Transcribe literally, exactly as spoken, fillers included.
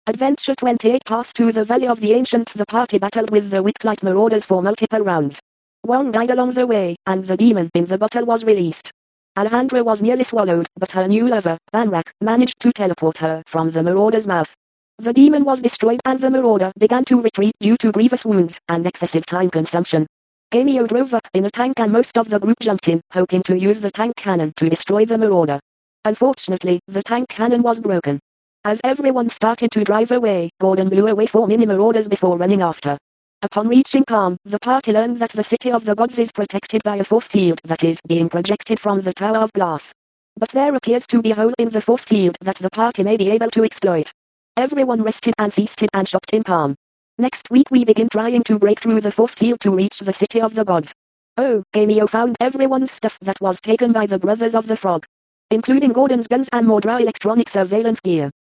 Adventure twenty-eight passed to the Valley of the Ancients. The party battled with the Witchlight Marauders for multiple rounds. One died along the way, and the demon in the bottle was released. Alejandra was nearly swallowed, but her new lover, Banrak, managed to teleport her from the Marauder's mouth. The demon was destroyed and the Marauder began to retreat due to grievous wounds and excessive time consumption. Amio drove up in a tank and most of the group jumped in, hoping to use the tank cannon to destroy the Marauder. Unfortunately, the tank cannon was broken. As everyone started to drive away, Gordon blew away four mini Marauders before running after. Upon reaching Calm, the party learned that the City of the Gods is protected by a force field that is being projected from the Tower of Glass. But there appears to be a hole in the force field that the party may be able to exploit. Everyone rested and feasted and shopped in Calm. Next week we begin trying to break through the force field to reach the City of the Gods. Oh, Amio found everyone's stuff that was taken by the Brothers of the Frog, including Gordon's guns and more dry electronic surveillance gear.